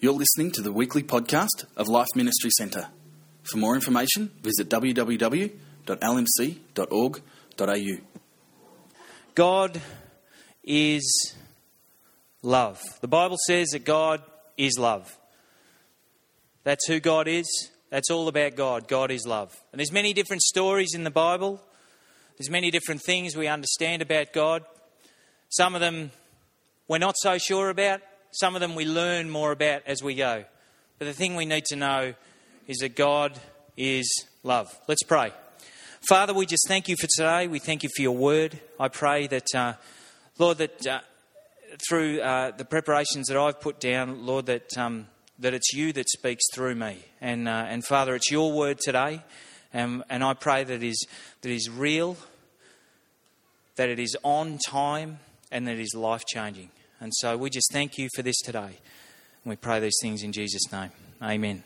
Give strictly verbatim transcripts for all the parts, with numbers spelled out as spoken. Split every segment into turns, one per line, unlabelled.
You're listening to the weekly podcast of Life Ministry Centre. For more information, visit w w w dot l m c dot org dot a u.
God is love. The Bible says that God is love. That's who God is. That's all about God. God is love. And there's many different stories in the Bible. There's many different things we understand about God. Some of them we're not so sure about. Some of them we learn more about as we go. But the thing we need to know is that God is love. Let's pray. Father, we just thank you for today. We thank you for your word. I pray that, uh, Lord, that uh, through uh, the preparations that I've put down, Lord, that um, that it's you that speaks through me. And uh, and Father, it's your word today. Um, and I pray that it is, that it is real, that it is on time, and that it is life-changing. And so we just thank you for this today. And we pray these things in Jesus' name. Amen.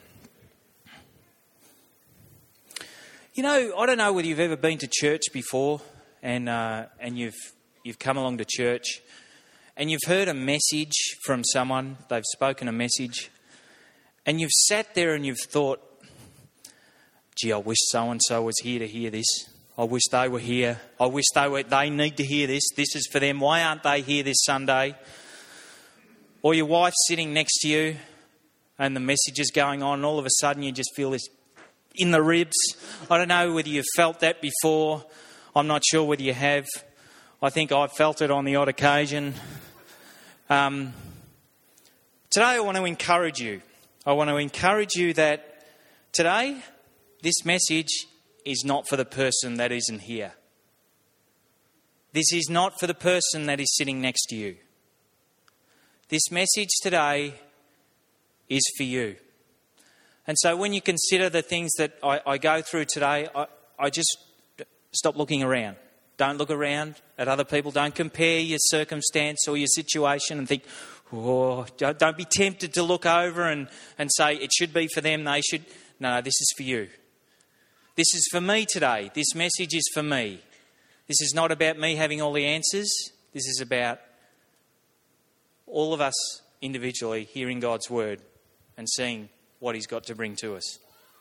You know, I don't know whether you've ever been to church before and uh, and you've you've come along to church and you've heard a message from someone, they've spoken a message, and you've sat there and you've thought, gee, I wish so-and-so was here to hear this. I wish they were here. I wish they were. They need to hear this. This is for them. Why aren't they here this Sunday? Or your wife's sitting next to you and the message is going on and all of a sudden you just feel this in the ribs. I don't know whether you've felt that before. I'm not sure whether you have. I think I've felt it on the odd occasion. Um, today I want to encourage you. I want to encourage you that today this message is not for the person that isn't here. This is not for the person that is sitting next to you. This message today is for you. And so when you consider the things that I, I go through today, I, I just stop looking around. Don't look around at other people. Don't compare your circumstance or your situation and think, oh, don't, don't be tempted to look over and, and say it should be for them, they should. No, this is for you. This is for me today. This message is for me. This is not about me having all the answers. This is about all of us individually hearing God's word and seeing what he's got to bring to us.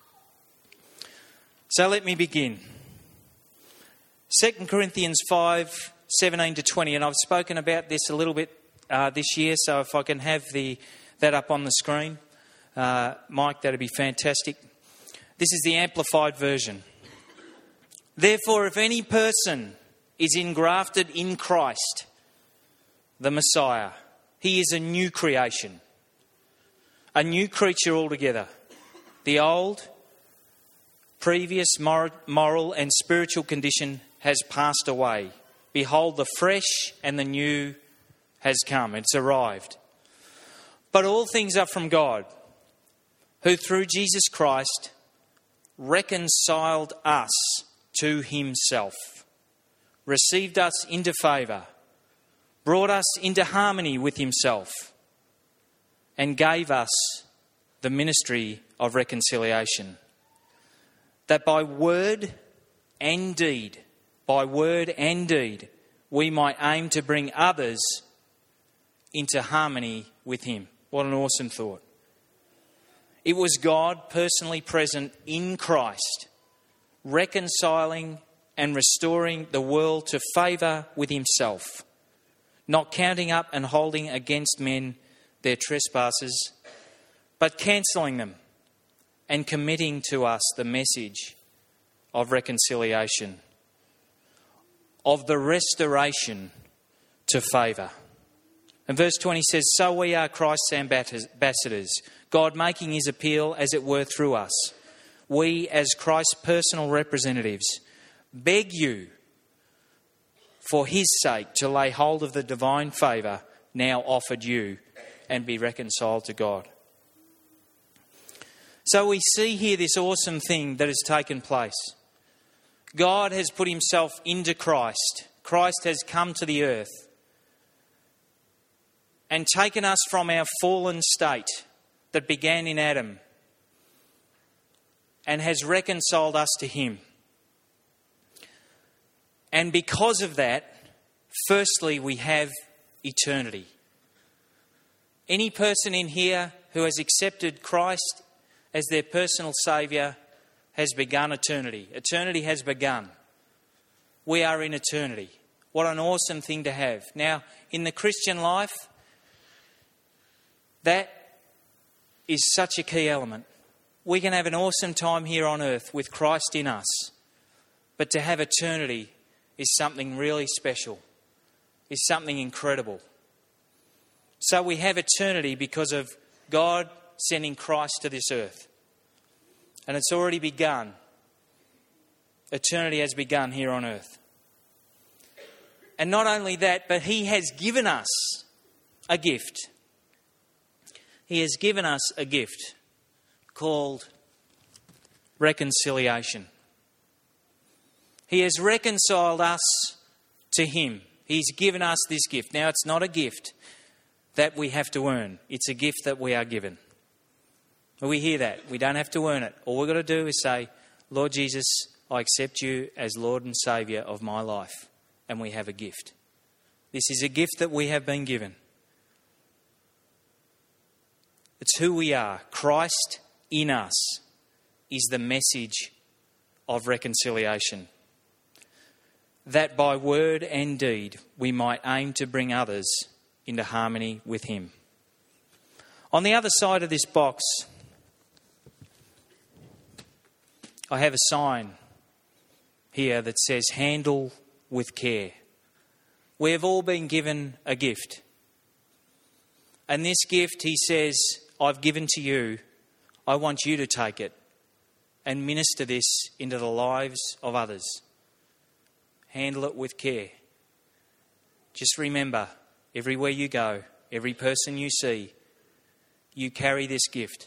So let me begin. Second Corinthians five, seventeen to twenty. And I've spoken about this a little bit uh, this year. So if I can have the that up on the screen, uh, Mike, that'd be fantastic. This is the Amplified version. Therefore, if any person is engrafted in Christ, the Messiah, he is a new creation, a new creature altogether. The old, previous moral and spiritual condition has passed away. Behold, the fresh and the new has come. It's arrived. But all things are from God, who through Jesus Christ reconciled us to himself, received us into favour, brought us into harmony with himself, and gave us the ministry of reconciliation, that by word and deed, by word and deed, we might aim to bring others into harmony with him. What an awesome thought. It was God personally present in Christ, reconciling and restoring the world to favour with himself, not counting up and holding against men their trespasses, but cancelling them and committing to us the message of reconciliation, of the restoration to favour. And verse twenty says, so we are Christ's ambassadors, God making his appeal as it were through us. We as Christ's personal representatives beg you for his sake to lay hold of the divine favour now offered you and be reconciled to God. So we see here this awesome thing that has taken place. God has put himself into Christ. Christ has come to the earth and taken us from our fallen state that began in Adam and has reconciled us to him. And because of that, firstly, we have eternity. Any person in here who has accepted Christ as their personal Saviour has begun eternity. Eternity has begun. We are in eternity. What an awesome thing to have. Now, in the Christian life, that is such a key element. We can have an awesome time here on earth with Christ in us, but to have eternity is something really special, is something incredible. So we have eternity because of God sending Christ to this earth. And it's already begun. Eternity has begun here on earth. And not only that, but He has given us a gift. He has given us a gift called reconciliation. He has reconciled us to Him. He's given us this gift. Now, it's not a gift that we have to earn. It's a gift that we are given. We hear that. We don't have to earn it. All we've got to do is say, Lord Jesus, I accept you as Lord and Saviour of my life. And we have a gift. This is a gift that we have been given. It's who we are. Christ in us is the message of reconciliation. That by word and deed we might aim to bring others into harmony with Him. On the other side of this box, I have a sign here that says, handle with care. We have all been given a gift. And this gift, He says, I've given to you. I want you to take it and minister this into the lives of others. Handle it with care. Just remember, everywhere you go, every person you see, you carry this gift.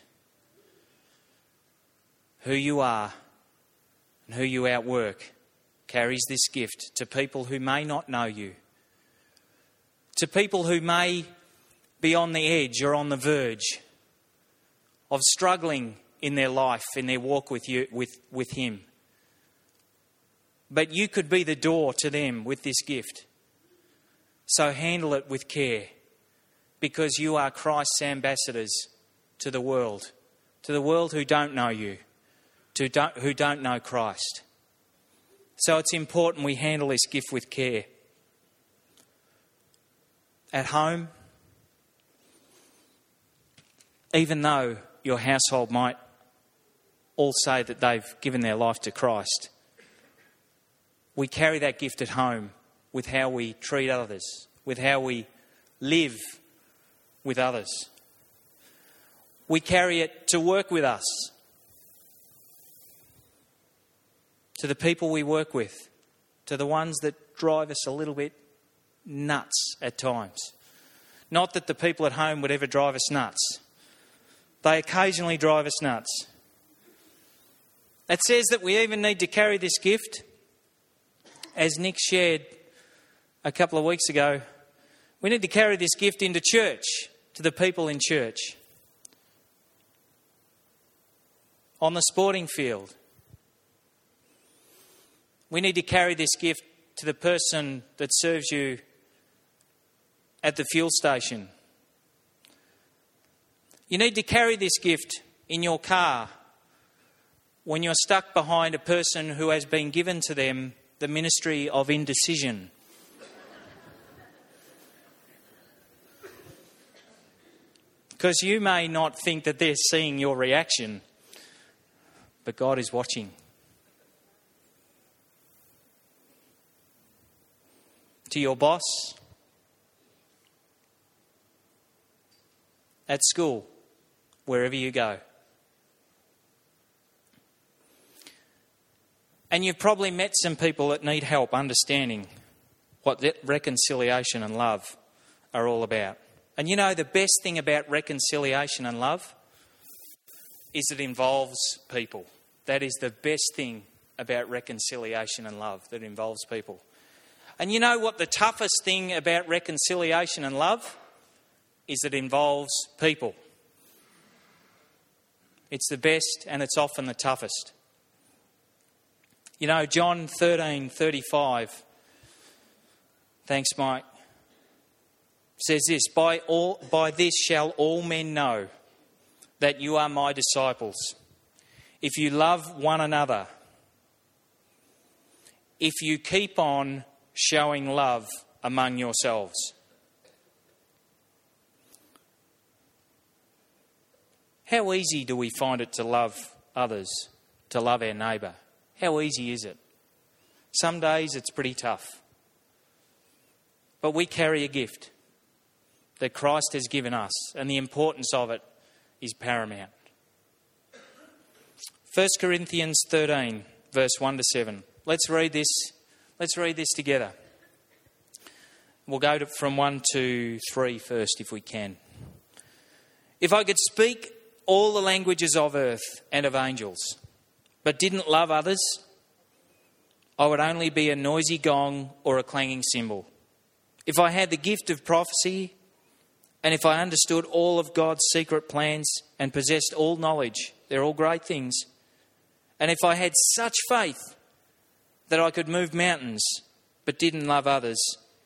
Who you are and who you outwork carries this gift to people who may not know you, to people who may be on the edge or on the verge of struggling in their life, in their walk with you, with, with Him. But you could be the door to them with this gift. So handle it with care, because you are Christ's ambassadors to the world, to the world who don't know you, to don't, who don't know Christ. So it's important we handle this gift with care. At home, even though your household might all say that they've given their life to Christ, we carry that gift at home with how we treat others, with how we live with others. We carry it to work with us, to the people we work with, to the ones that drive us a little bit nuts at times. Not that the people at home would ever drive us nuts. They occasionally drive us nuts. It says that we even need to carry this gift, as Nick shared a couple of weeks ago. We need to carry this gift into church, to the people in church, on the sporting field. We need to carry this gift to the person that serves you at the fuel station. You need to carry this gift in your car when you're stuck behind a person who has been given to them the ministry of indecision. Because you may not think that they're seeing your reaction, but God is watching. To your boss, at school, wherever you go. And you've probably met some people that need help understanding what reconciliation and love are all about. And you know, the best thing about reconciliation and love is it involves people. That is the best thing about reconciliation and love, that involves people. And you know what the toughest thing about reconciliation and love is? It involves people. It's the best and it's often the toughest. You know, John thirteen thirty-five, thanks Mike, says this, by all by this shall all men know that you are my disciples, if you love one another, if you keep on showing love among yourselves. How easy do we find it to love others, to love our neighbour? How easy is it? Some days it's pretty tough. But we carry a gift that Christ has given us, and the importance of it is paramount. First Corinthians thirteen, verse one to seven. Let's read this. Let's read this together. We'll go to, from one to three first, if we can. If I could speak all the languages of earth and of angels, but didn't love others, I would only be a noisy gong or a clanging cymbal. If I had the gift of prophecy, and if I understood all of God's secret plans and possessed all knowledge, they're all great things, and if I had such faith that I could move mountains but didn't love others,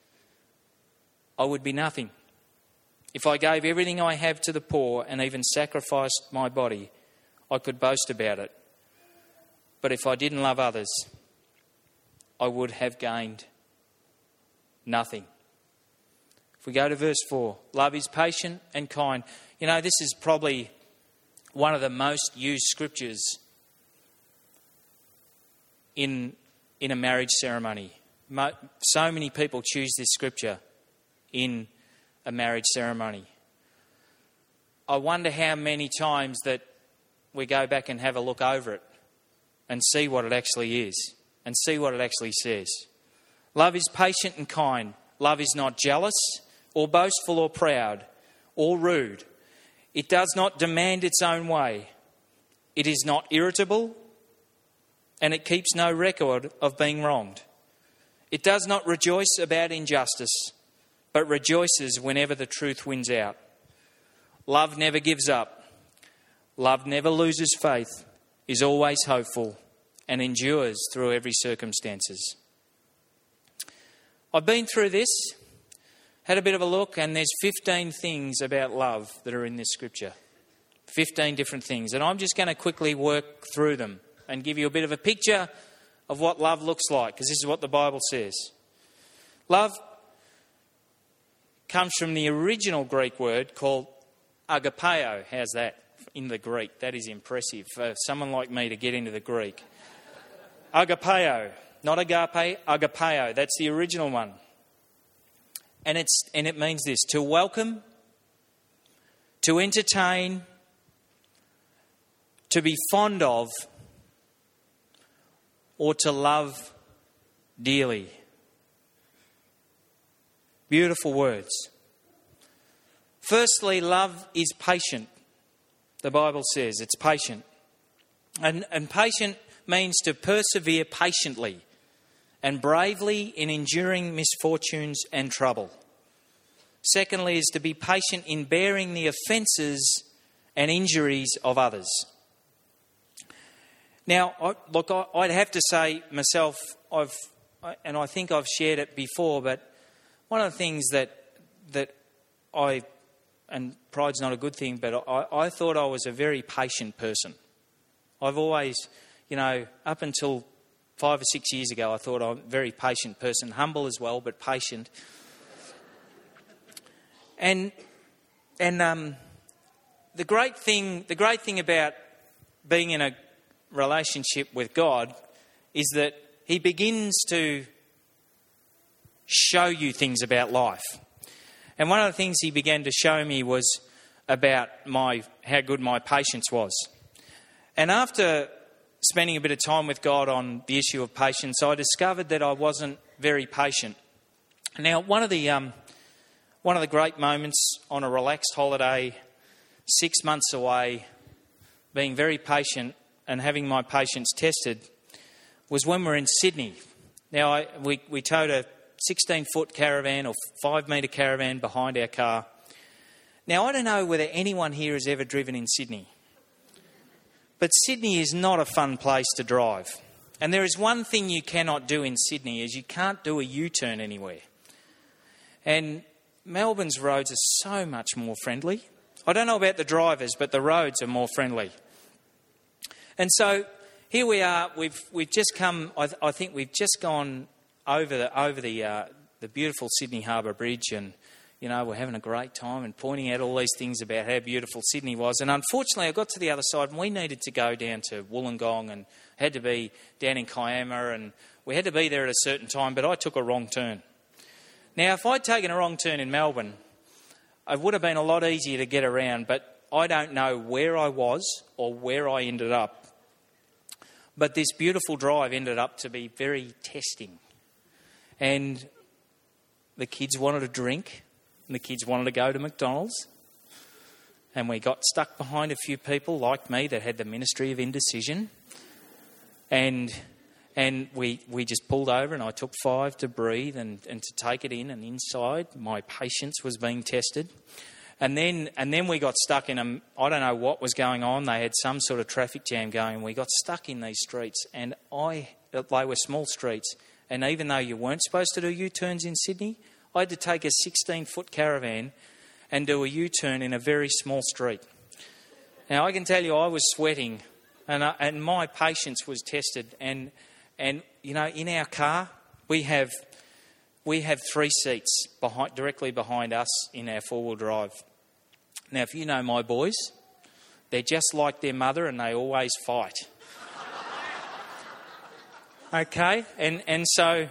I would be nothing. If I gave everything I have to the poor and even sacrificed my body, I could boast about it. But if I didn't love others, I would have gained nothing. If we go to verse four, love is patient and kind. You know, this is probably one of the most used scriptures in, in a marriage ceremony. Mo- so many people choose this scripture in a marriage ceremony. I wonder how many times that we go back and have a look over it and see what it actually is and see what it actually says. Love is patient and kind. Love is not jealous or boastful or proud or rude. It does not demand its own way. It is not irritable, and it keeps no record of being wronged. It does not rejoice about injustice, but rejoices whenever the truth wins out. Love never gives up. Love never loses faith, is always hopeful, and endures through every circumstances. I've been through this, had a bit of a look, and there's fifteen things about love that are in this scripture. fifteen different things. And I'm just going to quickly work through them and give you a bit of a picture of what love looks like, because this is what the Bible says. Love comes from the original Greek word called agapeo. How's that in the Greek? That is impressive for someone like me to get into the Greek. Agapeo, not agape, agapeo. That's the original one. And it's and it means this: to welcome, to entertain, to be fond of, or to love dearly. Beautiful words. Firstly, love is patient. The Bible says it's patient. And, and patient means to persevere patiently and bravely in enduring misfortunes and trouble. Secondly, is to be patient in bearing the offences and injuries of others. Now, I, look, I, I'd have to say myself, I've, and I think I've shared it before, but one of the things that that I, and pride's not a good thing, but I, I thought I was a very patient person. I've always, you know, up until five or six years ago, I thought I'm a very patient person, humble as well, but patient. And and um, the great thing, the great thing about being in a relationship with God is that He begins to show you things about life. And one of the things He began to show me was about my how good my patience was. And after spending a bit of time with God on the issue of patience, I discovered that I wasn't very patient. Now, one of the um, one of the great moments on a relaxed holiday, six months away, being very patient and having my patience tested, was when we were in Sydney. Now, I, we, we towed a sixteen-foot caravan or five-metre caravan behind our car. Now, I don't know whether anyone here has ever driven in Sydney, but Sydney is not a fun place to drive. And there is one thing you cannot do in Sydney, is you can't do a U-turn anywhere. And Melbourne's roads are so much more friendly. I don't know about the drivers, but the roads are more friendly. And so here we are. We've we've just come. I, I think we've just gone over the over the uh, the beautiful Sydney Harbour Bridge, and you know we're having a great time and pointing out all these things about how beautiful Sydney was. And unfortunately, I got to the other side, and we needed to go down to Wollongong, and had to be down in Kiama, and we had to be there at a certain time. But I took a wrong turn. Now, if I'd taken a wrong turn in Melbourne, it would have been a lot easier to get around. But I don't know where I was or where I ended up. But this beautiful drive ended up to be very testing. And the kids wanted a drink, and the kids wanted to go to McDonald's. And we got stuck behind a few people like me that had the ministry of indecision. And and we we just pulled over, and I took five to breathe and, and to take it in. And inside, my patience was being tested. And then and then we got stuck in a, I don't know what was going on. They had some sort of traffic jam going. We got stuck in these streets, and I they were small streets. And even though you weren't supposed to do U-turns in Sydney, I had to take a sixteen-foot caravan and do a U-turn in a very small street. Now, I can tell you I was sweating, and I, and my patience was tested. And, and you know, in our car, we have we have three seats behind, directly behind us in our four-wheel drive. Now, if you know my boys, they're just like their mother, and they always fight. Okay, and and so,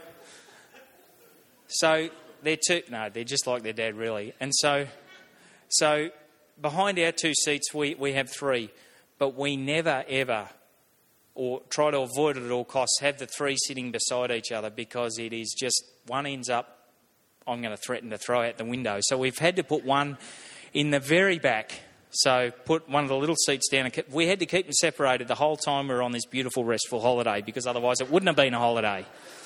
so they're two. No, they're just like their dad, really. And so, so behind our two seats, we, we have three, but we never ever, or try to avoid it at all costs, have the three sitting beside each other, because it is just one ends up. I'm going to threaten to throw out the window. So we've had to put one in the very back. So put one of the little seats down. And we had to keep them separated the whole time we were on this beautiful, restful holiday, because otherwise it wouldn't have been a holiday.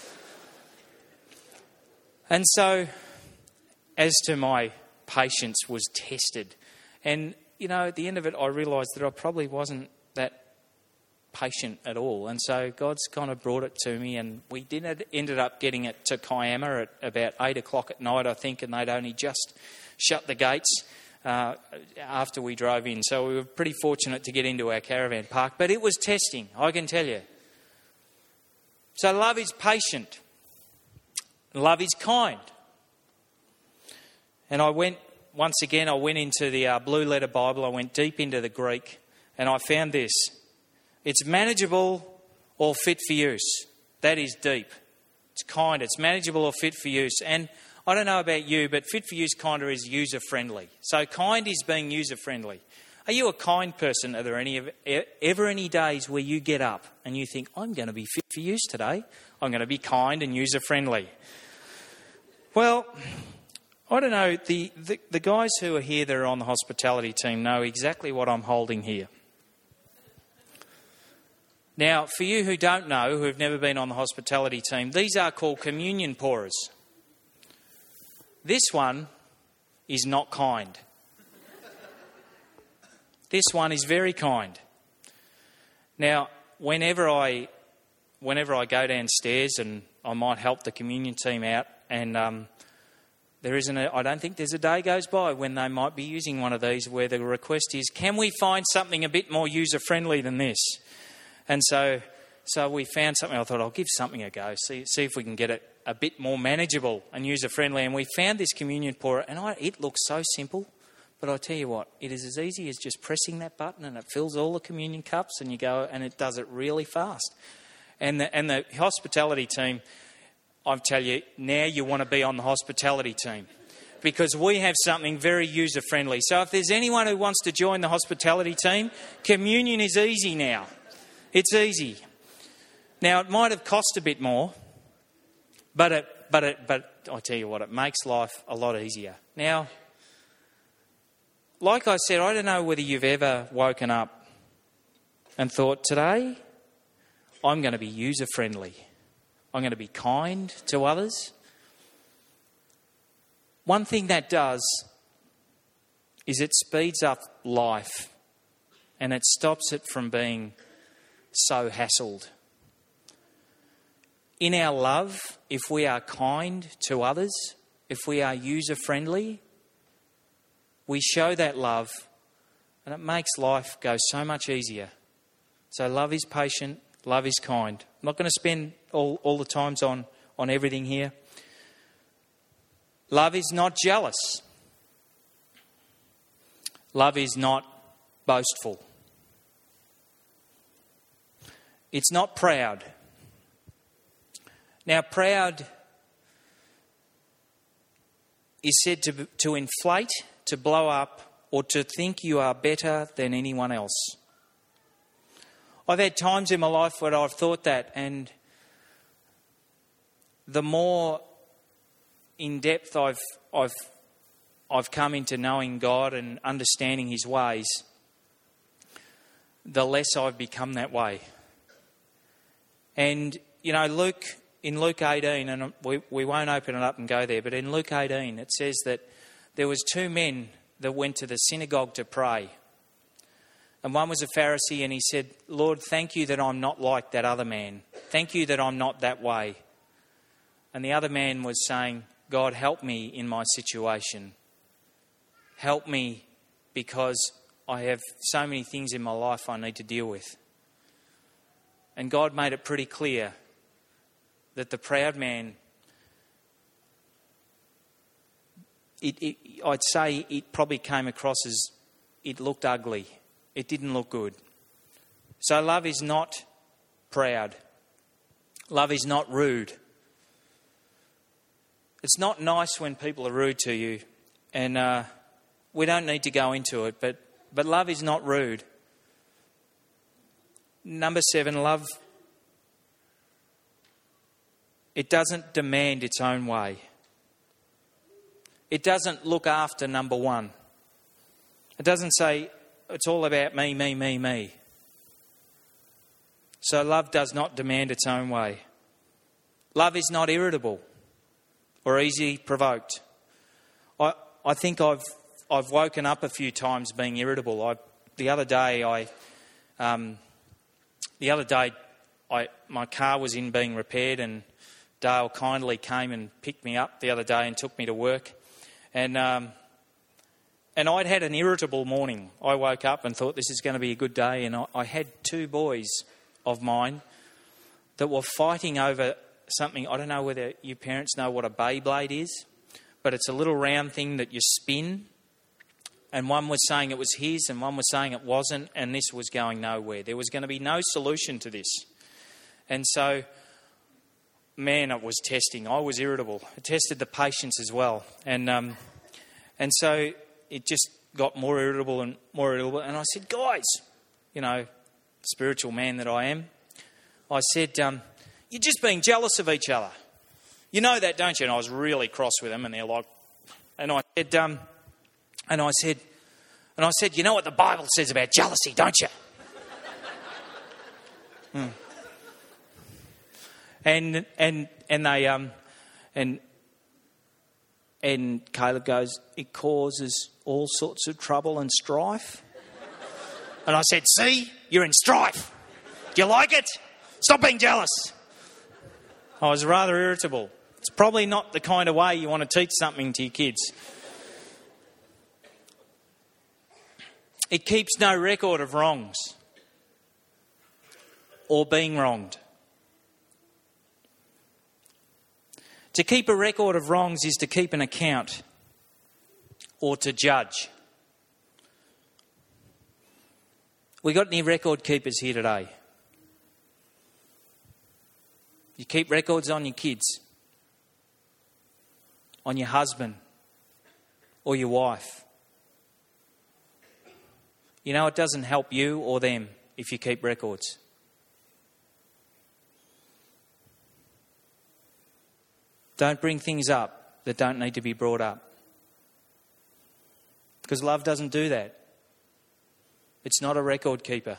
And so, as to my patience was tested. And, you know, at the end of it, I realised that I probably wasn't that patient at all. And so God's kind of brought it to me, and we did ended up getting it to Kiama at about eight o'clock at night, I think, and they'd only just shut the gates Uh, after we drove in. So we were pretty fortunate to get into our caravan park. But it was testing, I can tell you. So love is patient. Love is kind. And I went, once again, I went into the uh, Blue Letter Bible. I went deep into the Greek, and I found this. It's manageable or fit for use. That is deep. It's kind. It's manageable or fit for use. And I don't know about you, but fit for use kind of is user-friendly. So kind is being user-friendly. Are you a kind person? Are there any ever any days where you get up and you think, I'm going to be fit for use today. I'm going to be kind and user-friendly. Well, I don't know. The, the, the guys who are here that are on the hospitality team know exactly what I'm holding here. Now, for you who don't know, who have never been on the hospitality team, these are called communion pourers. This one is not kind. This one is very kind. Now, whenever I, whenever I go downstairs and I might help the communion team out, and um, there isn't a, I don't think there's a day goes by when they might be using one of these where the request is, can we find something a bit more user-friendly than this? And so, so we found something. I thought, I'll give something a go, see, see if we can get it a bit more manageable and user-friendly. And we found this communion pourer, and I, it looks so simple, but I tell you what, it is as easy as just pressing that button, and it fills all the communion cups, and you go, and it does it really fast. And the, and the hospitality team, I tell you, now you want to be on the hospitality team, because we have something very user-friendly. So if there's anyone who wants to join the hospitality team, communion is easy now. It's easy. Now, it might have cost a bit more, But it, but it, but I tell you what, it makes life a lot easier. Now, like I said, I don't know whether you've ever woken up and thought, today I'm going to be user-friendly. I'm going to be kind to others. One thing that does is it speeds up life, and it stops it from being so hassled. In our love, if we are kind to others, if we are user-friendly, we show that love And it makes life go so much easier. So love is patient, love is kind. I'm not going to spend all, all the times on, on everything here. Love is not jealous. Love is not boastful. It's not proud. Now, proud is said to, to inflate, to blow up, or to think you are better than anyone else. I've had times in my life where I've thought that, and the more in depth I've I've I've come into knowing God and understanding His ways, the less I've become that way. And you know, Luke in Luke eighteen, and we we won't open it up and go there, but in Luke eighteen it says that there was two men that went to the synagogue to pray. And one was a Pharisee, and he said, "Lord, thank you that I'm not like that other man. Thank you that I'm not that way." And the other man was saying, "God, help me in my situation. Help me because I have so many things in my life I need to deal with." And God made it pretty clear that the proud man, it, it, I'd say it probably came across as it looked ugly. It didn't look good. So love is not proud. Love is not rude. It's not nice when people are rude to you, and uh, we don't need to go into it, but, but love is not rude. Number seven, love, it doesn't demand its own way. It doesn't look after number one. It doesn't say, it's all about me, me, me, me. So love does not demand its own way. Love is not irritable or easily provoked. I I think I've I've woken up a few times being irritable. I the other day I um, the other day I my car was in being repaired, and Dale kindly came and picked me up the other day and took me to work, and um, and I'd had an irritable morning. I woke up and thought this is going to be a good day, and I, I had two boys of mine that were fighting over something. I don't know whether you parents know what a Beyblade is, but it's a little round thing that you spin. And one was saying it was his, and one was saying it wasn't, and this was going nowhere. There was going to be no solution to this. And so, man, it was testing. I was irritable. It tested the patience as well. And um, and so it just got more irritable and more irritable. And I said, guys, you know, spiritual man that I am, I said, um, you're just being jealous of each other. You know that, don't you? And I was really cross with them, and they're like, and I said, um, and I said, and I said, you know what the Bible says about jealousy, don't you? hmm. And and and they um, and and Caleb goes, it causes all sorts of trouble and strife. And I said, see, you're in strife. Do you like it? Stop being jealous. I was rather irritable. It's probably not the kind of way you want to teach something to your kids. It keeps no record of wrongs or being wronged. To keep a record of wrongs is to keep an account or to judge. We got any record keepers here today? You keep records on your kids, on your husband or your wife. You know, it doesn't help you or them if you keep records. Don't bring things up that don't need to be brought up. Because love doesn't do that. It's not a record keeper.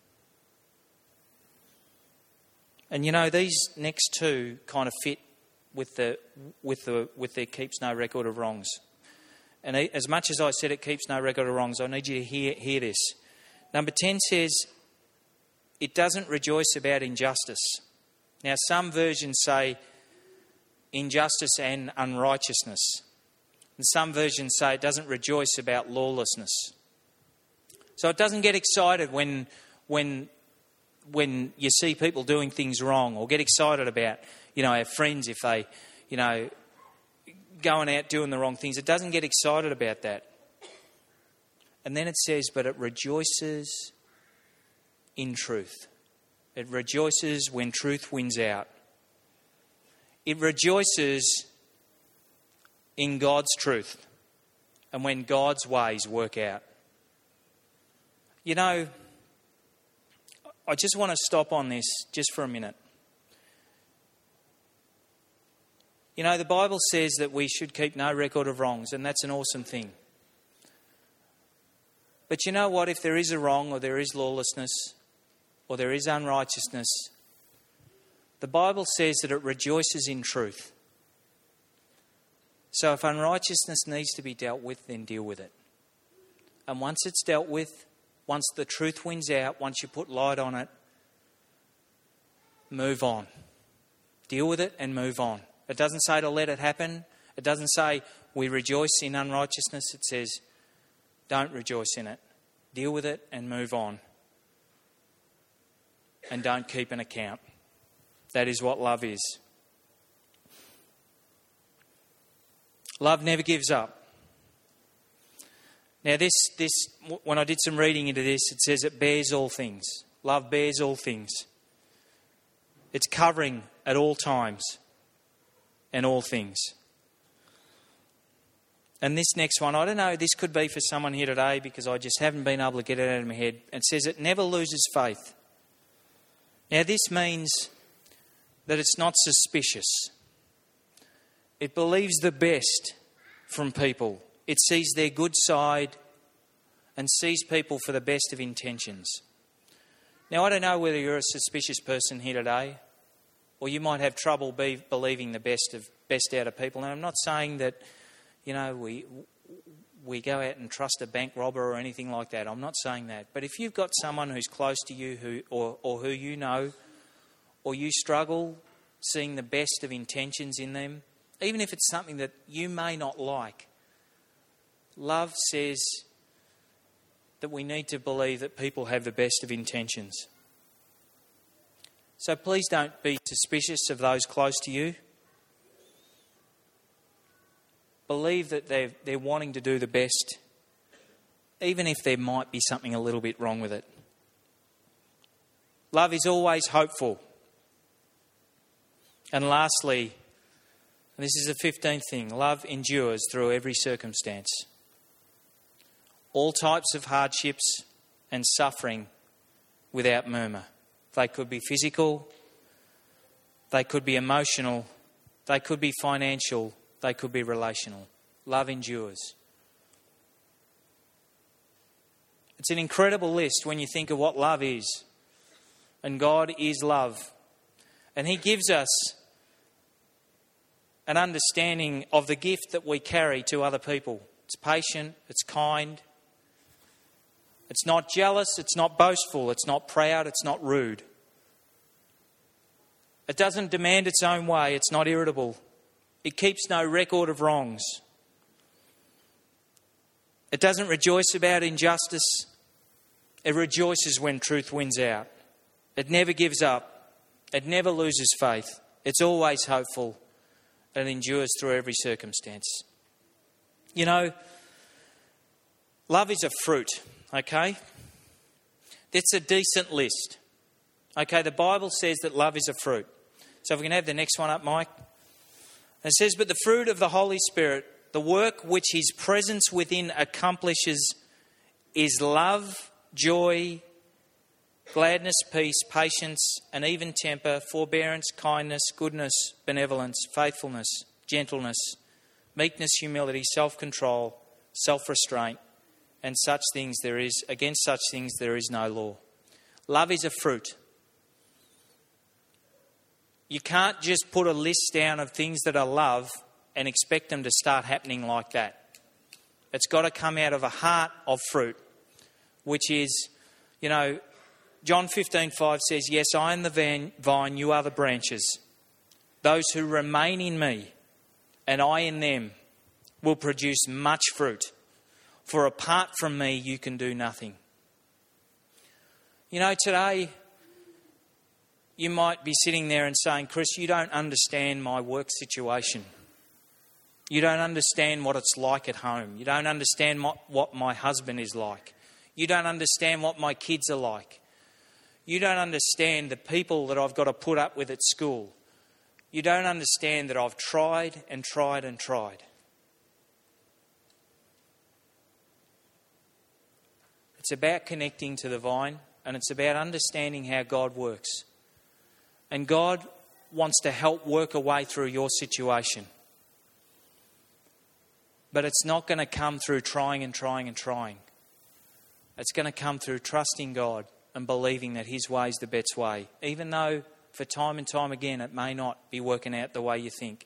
And you know, these next two kind of fit with the with the with their keeps no record of wrongs. And as much as I said it keeps no record of wrongs, I need you to hear hear this. Number ten says it doesn't rejoice about injustice. Now, some versions say injustice and unrighteousness. And some versions say it doesn't rejoice about lawlessness. So it doesn't get excited when when when you see people doing things wrong, or get excited about, you know, our friends if they, you know, going out doing the wrong things. It doesn't get excited about that. And then it says, but it rejoices in truth. It rejoices when truth wins out. It rejoices in God's truth and when God's ways work out. You know, I just want to stop on this just for a minute. You know, the Bible says that we should keep no record of wrongs, and that's an awesome thing. But you know what? If there is a wrong, or there is lawlessness, or there is unrighteousness, the Bible says that it rejoices in truth. So if unrighteousness needs to be dealt with, then deal with it. And once it's dealt with, once the truth wins out, once you put light on it, move on. Deal with it and move on. It doesn't say to let it happen. It doesn't say we rejoice in unrighteousness. It says don't rejoice in it. Deal with it and move on. And don't keep an account. That is what love is. Love never gives up. Now this, this, when I did some reading into this, it says it bears all things. Love bears all things. It's covering at all times and all things. And this next one, I don't know, this could be for someone here today because I just haven't been able to get it out of my head. It says it never loses faith. Now this means that it's not suspicious. It believes the best from people. It sees their good side and sees people for the best of intentions. Now, I don't know whether you're a suspicious person here today, or you might have trouble be believing the best of best out of people. And I'm not saying that, you know, we we go out and trust a bank robber or anything like that. I'm not saying that. But if you've got someone who's close to you, who or or who you know, or you struggle seeing the best of intentions in them, even if it's something that you may not like, love says that we need to believe that people have the best of intentions. So please don't be suspicious of those close to you. Believe that they're, they're wanting to do the best, even if there might be something a little bit wrong with it. Love is always hopeful. And lastly, and this is the fifteenth thing, love endures through every circumstance. All types of hardships and suffering without murmur. They could be physical, they could be emotional, they could be financial, they could be relational. Love endures. It's an incredible list when you think of what love is. And God is love. And He gives us an understanding of the gift that we carry to other people. It's patient, it's kind. It's not jealous, it's not boastful, it's not proud, it's not rude. It doesn't demand its own way, it's not irritable. It keeps no record of wrongs. It doesn't rejoice about injustice. It rejoices when truth wins out. It never gives up. It never loses faith. It's always hopeful. And endures through every circumstance. You know, love is a fruit, okay? It's a decent list. Okay, the Bible says that love is a fruit. So if we can have the next one up, Mike. It says, but the fruit of the Holy Spirit, the work which His presence within accomplishes, is love, joy, gladness, peace, patience, and even temper, forbearance, kindness, goodness, benevolence, faithfulness, gentleness, meekness, humility, self-control, self-restraint, and such things there is, against such things there is no law. Love is a fruit. You can't just put a list down of things that are love and expect them to start happening like that. It's got to come out of a heart of fruit, which is, you know, John fifteen five says, yes, I am the vine, you are the branches. Those who remain in me and I in them will produce much fruit. For apart from me, you can do nothing. You know, today you might be sitting there and saying, Chris, you don't understand my work situation. You don't understand what it's like at home. You don't understand what my husband is like. You don't understand what my kids are like. You don't understand the people that I've got to put up with at school. You don't understand that I've tried and tried and tried. It's about connecting to the vine, and it's about understanding how God works. And God wants to help work a way through your situation. But it's not going to come through trying and trying and trying. It's going to come through trusting God and believing that His way is the best way, even though for time and time again it may not be working out the way you think.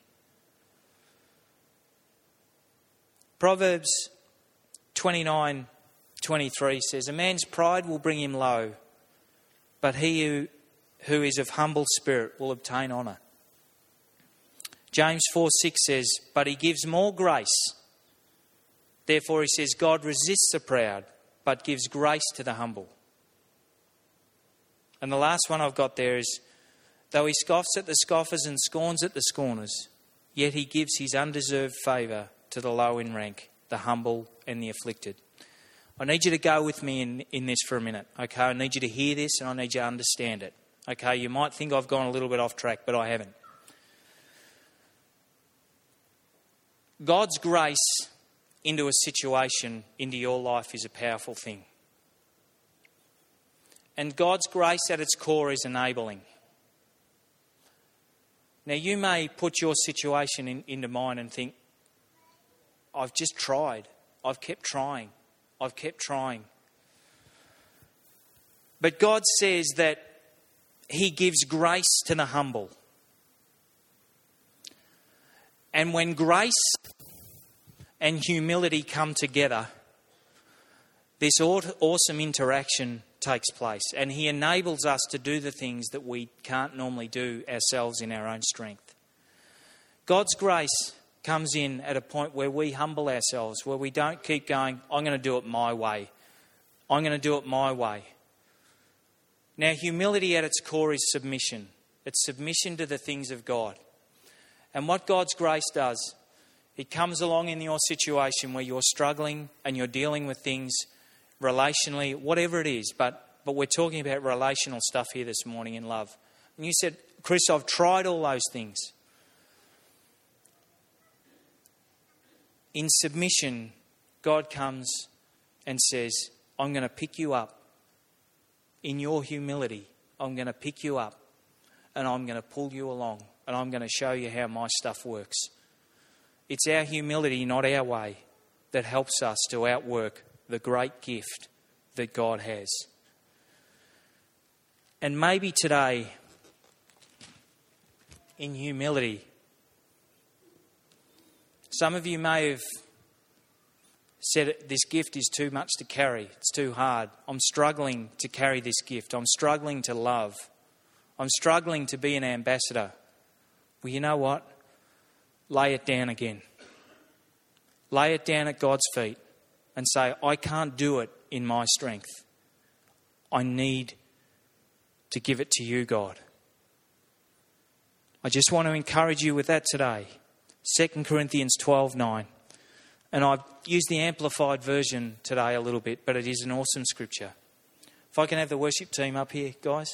Proverbs twenty-nine twenty-three says, a man's pride will bring him low, but he who, who is of humble spirit will obtain honour. James four six says, but He gives more grace. Therefore he says, God resists the proud, but gives grace to the humble. And the last one I've got there is, though he scoffs at the scoffers and scorns at the scorners, yet he gives his undeserved favour to the low in rank, the humble and the afflicted. I need you to go with me in, in this for a minute, okay? I need you to hear this and I need you to understand it, okay? You might think I've gone a little bit off track, but I haven't. God's grace into a situation, into your life, is a powerful thing. And God's grace at its core is enabling. Now, you may put your situation in, into mine and think, I've just tried. I've kept trying. I've kept trying. But God says that He gives grace to the humble. And when grace and humility come together, this awesome interaction takes place, and He enables us to do the things that we can't normally do ourselves in our own strength. God's grace comes in at a point where we humble ourselves, where we don't keep going, I'm going to do it my way. I'm going to do it my way. Now, humility at its core is submission. It's submission to the things of God. And what God's grace does, it comes along in your situation where you're struggling and you're dealing with things relationally, whatever it is, but, but we're talking about relational stuff here this morning in love. And you said, Chris, I've tried all those things. In submission, God comes and says, I'm going to pick you up. In your humility, I'm going to pick you up and I'm going to pull you along and I'm going to show you how my stuff works. It's our humility, not our way, that helps us to outwork the great gift that God has. And maybe today, in humility, some of you may have said, this gift is too much to carry. It's too hard. I'm struggling to carry this gift. I'm struggling to love. I'm struggling to be an ambassador. Well, you know what? Lay it down again. Lay it down at God's feet and say, I can't do it in my strength. I need to give it to you, God. I just want to encourage you with that today. Second Corinthians twelve nine. And I've used the Amplified version today a little bit, but it is an awesome scripture. If I can have the worship team up here, guys.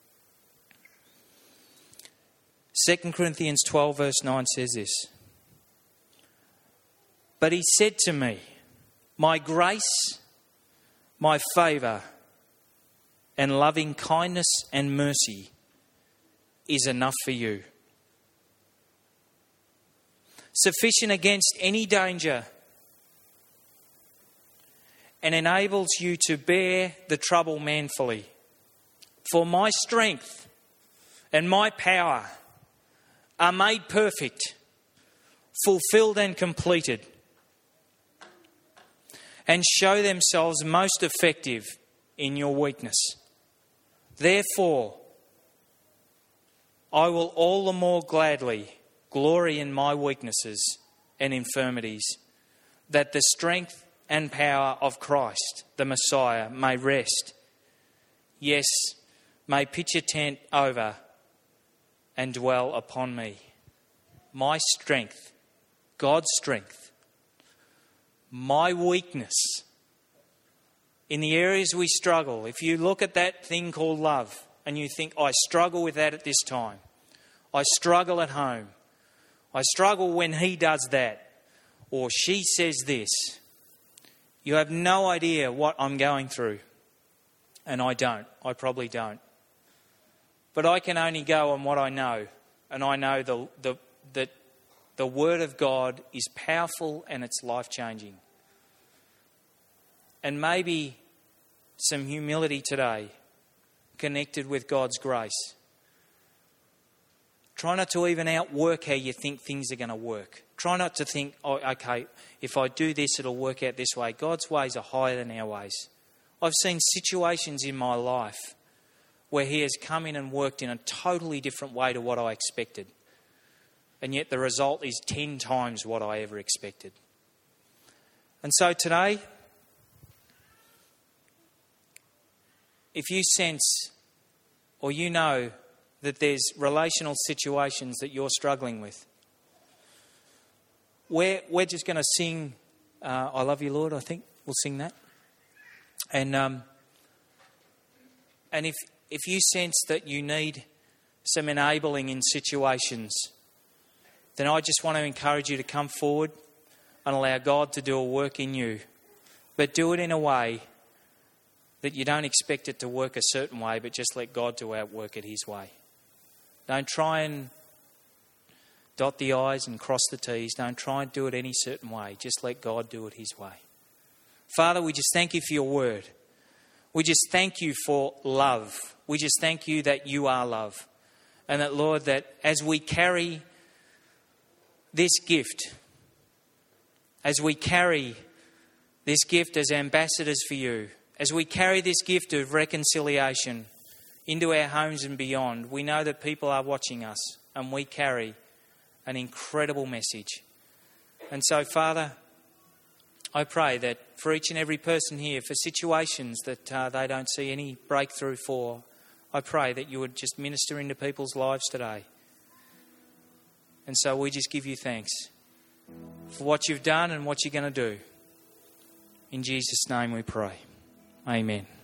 Second Corinthians twelve verse nine says this. But He said to me, my grace, my favour, and loving kindness and mercy is enough for you. Sufficient against any danger, and enables you to bear the trouble manfully. For my strength and my power are made perfect, fulfilled and completed, and show themselves most effective in your weakness. Therefore, I will all the more gladly glory in my weaknesses and infirmities, that the strength and power of Christ, the Messiah, may rest, yes, may pitch a tent over and dwell upon me. My strength, God's strength, my weakness, in the areas we struggle. If you look at that thing called love and you think, I struggle with that at this time. I struggle at home. I struggle when he does that. Or she says this. You have no idea what I'm going through. And I don't. I probably don't. But I can only go on what I know. And I know the, the, that the Word of God is powerful and it's life-changing. And maybe some humility today connected with God's grace. Try not to even outwork how you think things are going to work. Try not to think, oh, okay, if I do this, it'll work out this way. God's ways are higher than our ways. I've seen situations in my life where he has come in and worked in a totally different way to what I expected. And yet the result is ten times what I ever expected. And so today, if you sense or you know that there's relational situations that you're struggling with, we're, we're just going to sing uh, I Love You, Lord, I think. We'll sing that. And um, and if if you sense that you need some enabling in situations, then I just want to encourage you to come forward and allow God to do a work in you. But do it in a way that you don't expect it to work a certain way, but just let God do outwork it his way. Don't try and dot the I's and cross the T's. Don't try and do it any certain way. Just let God do it his way. Father, we just thank you for your word. We just thank you for love. We just thank you that you are love. And that, Lord, that as we carry this gift, as we carry this gift as ambassadors for you, as we carry this gift of reconciliation into our homes and beyond, we know that people are watching us and we carry an incredible message. And so, Father, I pray that for each and every person here, for situations that uh, they don't see any breakthrough for, I pray that you would just minister into people's lives today. And so we just give you thanks for what you've done and what you're going to do. In Jesus' name we pray. Amen.